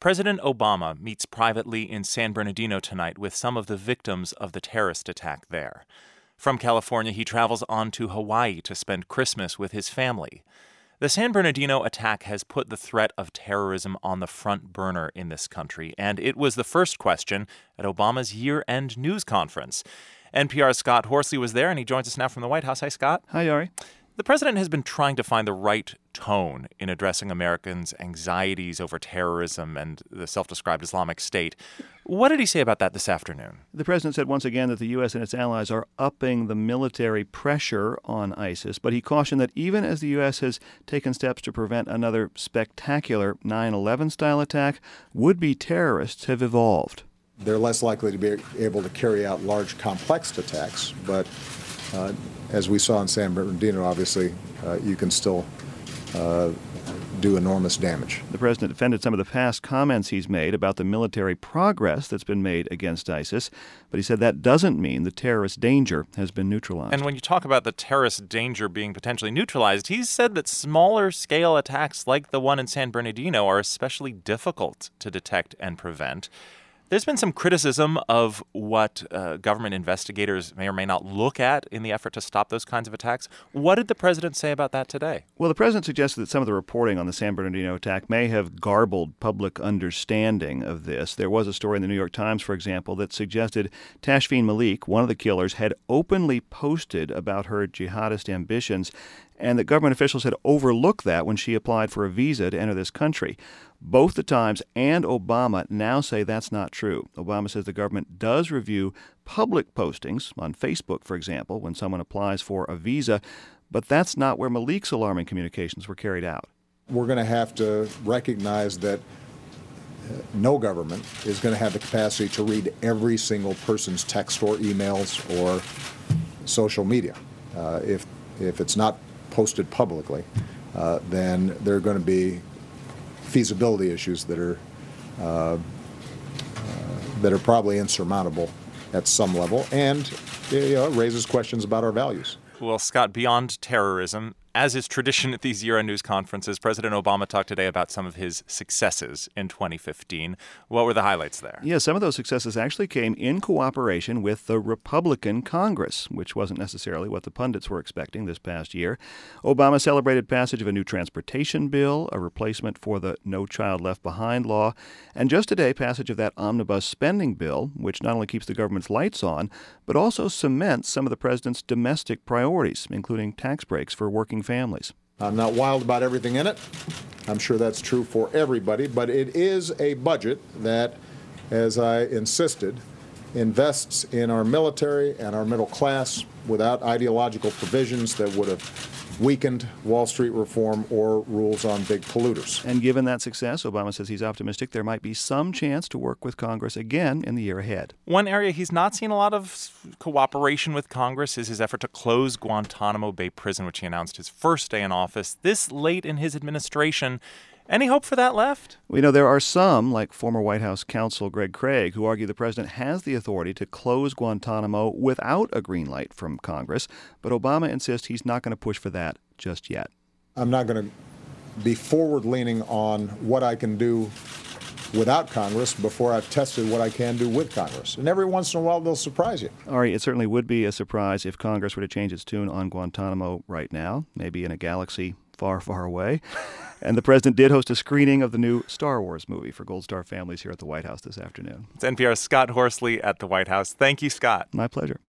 President Obama meets privately in San Bernardino tonight with some of the victims of the terrorist attack there. From California, he travels on to Hawaii to spend Christmas with his family. The San Bernardino attack has put the threat of terrorism on the front burner in this country, and it was the first question at Obama's year-end news conference. NPR's Scott Horsley was there, and he joins us now from the White House. Hi, Scott. Hi, Ari. The president has been trying to find the right tone in addressing Americans' anxieties over terrorism and the self-described Islamic State. What did he say about that this afternoon? The president said once again that the U.S. and its allies are upping the military pressure on ISIS, but he cautioned that even as the U.S. has taken steps to prevent another spectacular 9/11-style attack, would-be terrorists have evolved. They're less likely to be able to carry out large, complex attacks, but as we saw in San Bernardino, obviously, you can still do enormous damage. The president defended some of the past comments he's made about the military progress that's been made against ISIS, but he said that doesn't mean the terrorist danger has been neutralized. And when you talk about the terrorist danger being potentially neutralized, he's said that smaller-scale attacks like the one in San Bernardino are especially difficult to detect and prevent. There's been some criticism of what government investigators may or may not look at in the effort to stop those kinds of attacks. What did the president say about that today? Well, the president suggested that some of the reporting on the San Bernardino attack may have garbled public understanding of this. There was a story in the New York Times, for example, that suggested Tashfeen Malik, one of the killers, had openly posted about her jihadist ambitions, and that government officials had overlooked that when she applied for a visa to enter this country. Both the Times and Obama now say that's not true. Obama says the government does review public postings on Facebook, for example, when someone applies for a visa, but that's not where Malik's alarming communications were carried out. We're going to have to recognize that no government is going to have the capacity to read every single person's text or emails or social media. If it's not posted publicly, then there are going to be feasibility issues that are probably insurmountable at some level, and it raises questions about our values. Well, Scott, beyond terrorism, as is tradition at these year-end news conferences, President Obama talked today about some of his successes in 2015. What were the highlights there? Yeah, some of those successes actually came in cooperation with the Republican Congress, which wasn't necessarily what the pundits were expecting this past year. Obama celebrated passage of a new transportation bill, a replacement for the No Child Left Behind law, and just today, passage of that omnibus spending bill, which not only keeps the government's lights on, but also cements some of the president's domestic priorities, including tax breaks for working families. I'm not wild about everything in it. I'm sure that's true for everybody, but it is a budget that, as I insisted, invests in our military and our middle class without ideological provisions that would have weakened Wall Street reform or rules on big polluters. And given that success, Obama says he's optimistic there might be some chance to work with Congress again in the year ahead. One area he's not seen a lot of cooperation with Congress is his effort to close Guantanamo Bay Prison, which he announced his first day in office this late in his administration. Any hope for that left? We know there are some, like former White House counsel Greg Craig, who argue the president has the authority to close Guantanamo without a green light from Congress, but Obama insists he's not going to push for that just yet. I'm not going to be forward-leaning on what I can do without Congress before I've tested what I can do with Congress. And every once in a while, they'll surprise you. Ari, it certainly would be a surprise if Congress were to change its tune on Guantanamo right now, maybe in a galaxy far, far away. And the president did host a screening of the new Star Wars movie for Gold Star families here at the White House this afternoon. It's NPR's Scott Horsley at the White House. Thank you, Scott. My pleasure.